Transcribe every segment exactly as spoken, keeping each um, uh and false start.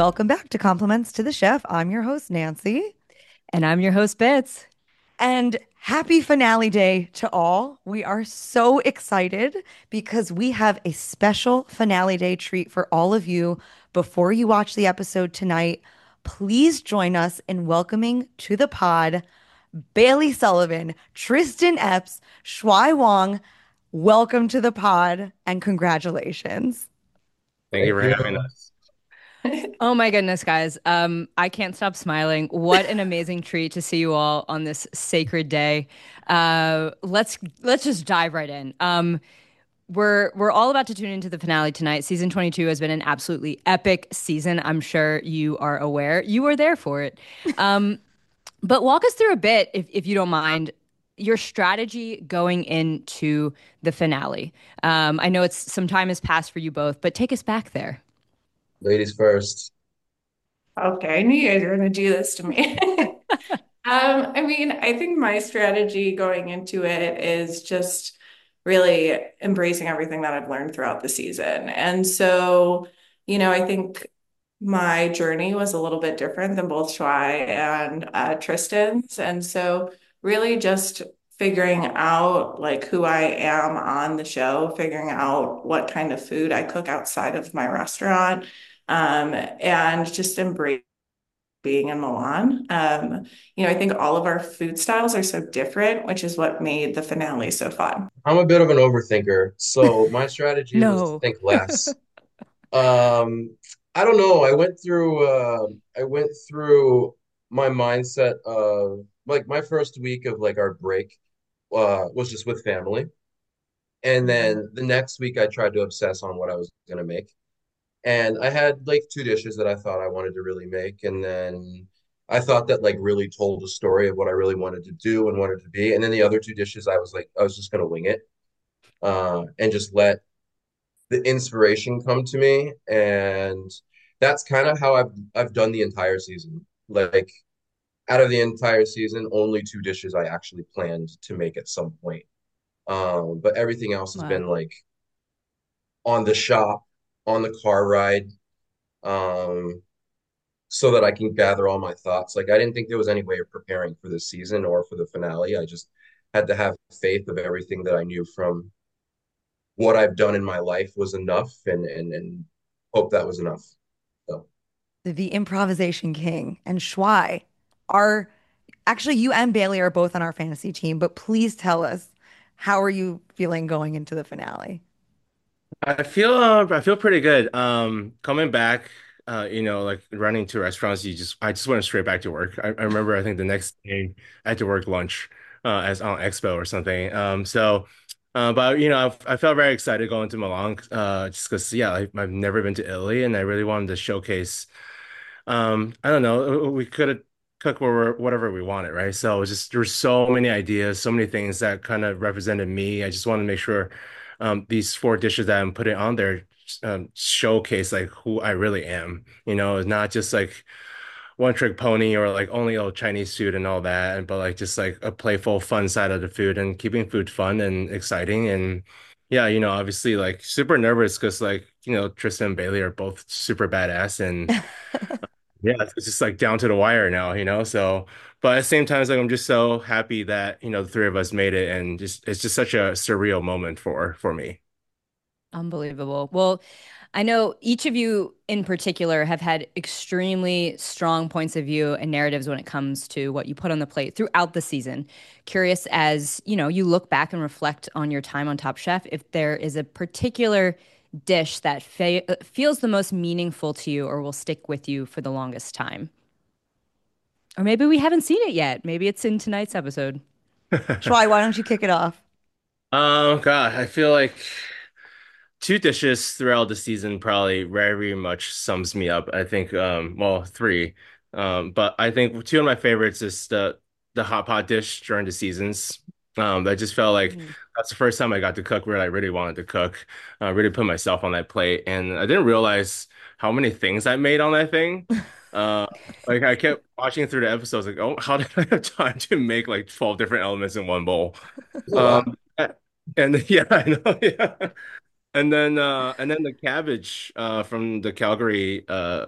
Welcome back to Compliments to the Chef. I'm your host, Nancy. And I'm your host, Bits. And happy finale day to all. We are so excited because we have a special finale day treat for all of you. Before you watch the episode tonight, please join us in welcoming to the pod Bailey Sullivan, Tristan Epps, Shuai Wong. Welcome to the pod and congratulations. Thank you Thank for you. having us. Oh my goodness, guys. Um, I can't stop smiling. What an amazing treat to see you all on this sacred day. Uh, let's let's just dive right in. Um, we're we're all about to tune into the finale tonight. Season twenty-two has been an absolutely epic season. I'm sure you are aware. You were there for it. Um, but walk us through a bit, if if you don't mind, your strategy going into the finale. Um, I know it's some time has passed for you both, but take us back there. Ladies first. Okay, I knew you guys were going to do this to me. Um, I mean, I think my strategy going into it is just really embracing everything that I've learned throughout the season. And so, you know, I think my journey was a little bit different than both Shai and uh, Tristan's. And so, really just figuring out like who I am on the show, figuring out what kind of food I cook outside of my restaurant, um, and just embrace being in Milan. Um, you know, I think all of our food styles are so different, which is what made the finale so fun. I'm a bit of an overthinker, so my strategy was to No. think less. Um, I don't know. I went through uh, I went through my mindset of like my first week of like our break uh, was just with family. And Mhm. then the next week I tried to obsess on what I was gonna make. And I had like two dishes that I thought I wanted to really make. And then I thought that like really told a story of what I really wanted to do and wanted to be. And then the other two dishes, I was like, I was just gonna wing it, uh, and just let the inspiration come to me. And that's kind of how I've I've done the entire season. Like out of the entire season, only two dishes I actually planned to make at some point. Um, but everything else has Wow. been like on the shop, on the car ride. Um, so that I can gather all my thoughts. Like I didn't think there was any way of preparing for this season or for the finale. I just had to have faith of everything that I knew from what I've done in my life was enough and and and hope that was enough. So The improvisation king and Shuai are actually you and Bailey are both on our fantasy team, but please tell us how are you feeling going into the finale? I feel uh, I feel pretty good. Um, coming back, uh, you know, like running to restaurants, you just I just went straight back to work. I, I remember I think the next day I had to work lunch uh, as on Expo or something. Um, so, uh, but you know, I, I felt very excited going to Milan, uh, just because yeah, I, I've never been to Italy, and I really wanted to showcase. Um, I don't know, we could have cooked whatever whatever we wanted, right? So it was just there were so many ideas, so many things that kind of represented me. I just wanted to make sure um, these four dishes that I'm putting on there um, showcase like who I really am. You know, it's not just like one trick pony or like only old Chinese food and all that, but like just like a playful, fun side of the food and keeping food fun and exciting. And yeah, you know, obviously like super nervous because like, you know, Tristan and Bailey are both super badass and yeah, it's just like down to the wire now, you know. So, but at the same time, it's like I'm just so happy that, you know, the three of us made it and just it's just such a surreal moment for for me. Unbelievable. Well, I know each of you in particular have had extremely strong points of view and narratives when it comes to what you put on the plate throughout the season. Curious as, you know, you look back and reflect on your time on Top Chef, if there is a particular dish that fe feels the most meaningful to you or will stick with you for the longest time. Or maybe we haven't seen it yet. Maybe it's in tonight's episode. Shuai, why don't you kick it off? Um, God, I feel like two dishes throughout the season probably very much sums me up. I think, um, well, three. Um, but I think two of my favorites is the the hot pot dish during the seasons. Um, I just felt like Mm. that's the first time I got to cook where I really wanted to cook. I really put myself on that plate, and I didn't realize how many things I made on that thing. Uh, like I kept watching through the episodes, like, oh, how did I have time to make like twelve different elements in one bowl? it's a lot. Um, and yeah, I know, yeah. And then uh and then the cabbage uh from the Calgary uh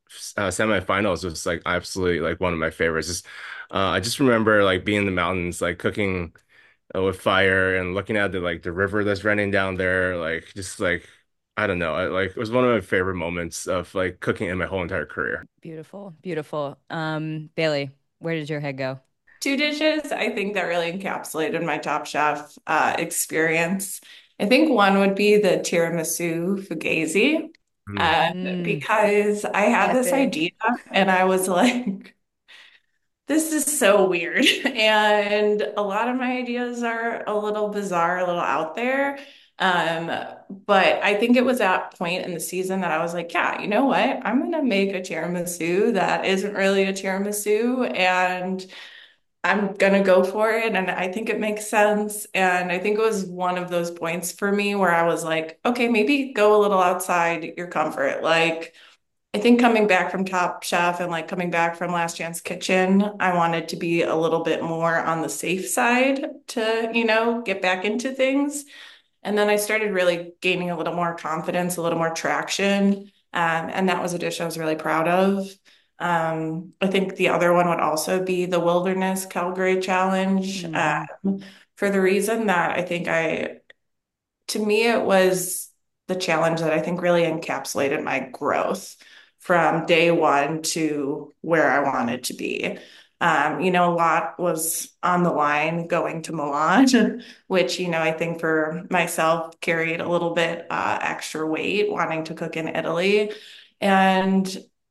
uh, semifinals was like absolutely like one of my favorites. Just, uh, I just remember like being in the mountains, like cooking uh, with fire and looking at the like the river that's running down there, like just like I don't know, I, like it was one of my favorite moments of like cooking in my whole entire career. Beautiful, beautiful. Um, Bailey, where did your head go? Two dishes I think that really encapsulated my Top Chef uh, experience. I think one would be the tiramisu fugazi, Mm. uh, Mm, because I had this Epic. idea and I was like, this is so weird. And a lot of my ideas are a little bizarre, a little out there. Um, but I think it was that point in the season that I was like, yeah, you know what? I'm gonna make a tiramisu that isn't really a tiramisu, and I'm gonna go for it. And I think it makes sense. And I think it was one of those points for me where I was like, okay, maybe go a little outside your comfort. Like, I think coming back from Top Chef and like coming back from Last Chance Kitchen, I wanted to be a little bit more on the safe side to, you know, get back into things. And then I started really gaining a little more confidence, a little more traction. Um, and that was a dish I was really proud of. Um, I think the other one would also be the Wilderness Calgary Challenge, mhm. um, for the reason that I think I to me, it was the challenge that I think really encapsulated my growth from day one to where I wanted to be. Um, you know, a lot was on the line going to Milan, which, you know, I think for myself carried a little bit uh, extra weight wanting to cook in Italy. And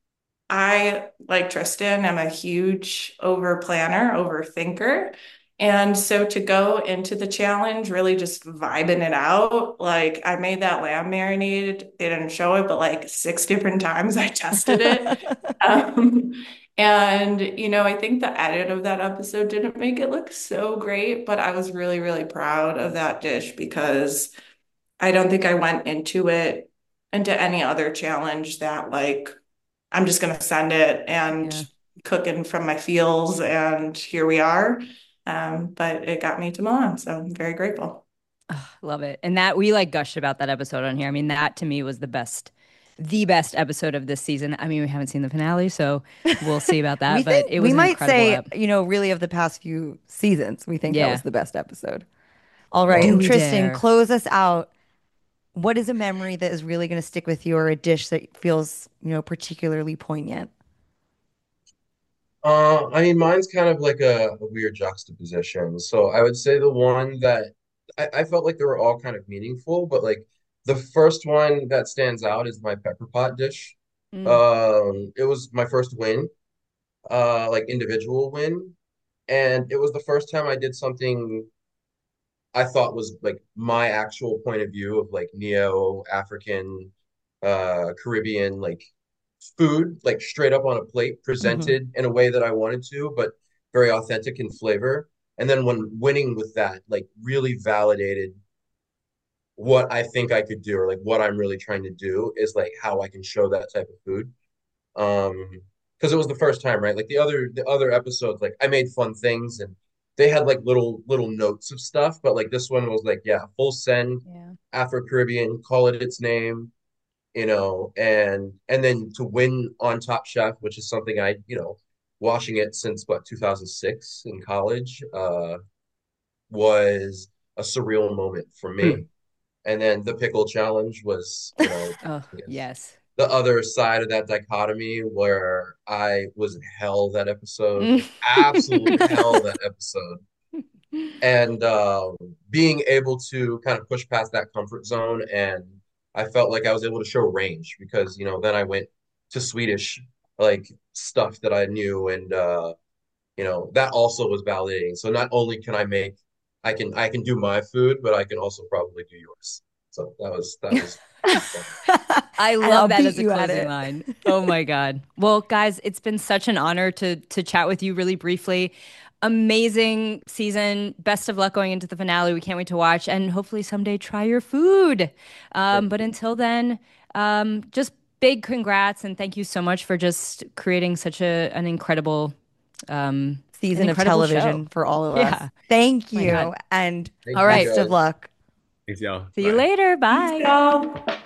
I, like Tristan, am a huge over planner, overthinker. And so to go into the challenge, really just vibing it out, like I made that lamb marinade. They didn't show it, but like six different times I tested it. Um, and, you know, I think the edit of that episode didn't make it look so great, but I was really, really proud of that dish because I don't think I went into it into any other challenge that like I'm just going to send it and Yeah. cooking from my feels, and here we are. Um, but it got me to Milan, so I'm very grateful. Ugh, love it. And that we like gushed about that episode on here. I mean, that to me was the best, the best episode of this season. I mean, we haven't seen the finale, so we'll see about We that. But think it we was an might incredible say, ep. you know, really of the past few seasons, we think that was Yeah. the best episode. All Well, right, Do we Tristan, dare? close us out. What is a memory that is really going to stick with you or a dish that feels, you know, particularly poignant? uh, I mean, mine's kind of like a, a weird juxtaposition. So I would say the one that I, I felt like they were all kind of meaningful, but like the first one that stands out is my pepper pot dish. Mm. Um, it was my first win, uh, like individual win, and it was the first time I did something I thought was like my actual point of view of like neo-African, uh, Caribbean, like food, like straight up on a plate, Hmm. presented in a way that I wanted to, but very authentic in flavor. And then when winning with that, like really validated what I think I could do, or like what I'm really trying to do is like how I can show that type of food. Um, because it was the first time, right? Like the other the other episodes, like I made fun things and they had like little little notes of stuff, but like this one was like, yeah, full send, Yeah. Afro-Caribbean, call it its name, you know, and and then to win on Top Chef, which is something I, you know, watching it since what two thousand six in college, uh, was a surreal moment for Hmm. me. And then the pickle challenge was, you know, Oh, I guess yes. the other side of that dichotomy where I was in hell that episode, Mm. like absolute hell that episode. And um, being able to kind of push past that comfort zone, and I felt like I was able to show range because, you know, then I went to Swedish like stuff that I knew, and uh, you know, that also was validating. So not only can I make, I can I can do my food, but I can also probably do yours. So that was that was pretty fun. I And I'll love that beat as a you at closing it. line. Oh my God. Well, guys, it's been such an honor to to chat with you really briefly. Amazing season. Best of luck going into the finale. We can't wait to watch and hopefully someday try your food. Um, Thank but you. until then, um, just big congrats and thank you so much for just creating such a an incredible um, an Season of incredible show. television for all of us. Yeah. Thank My God. you and Thank All you right. best of guys. luck. Thanks, y'all. See you Bye. later. Thanks, Bye. y'all.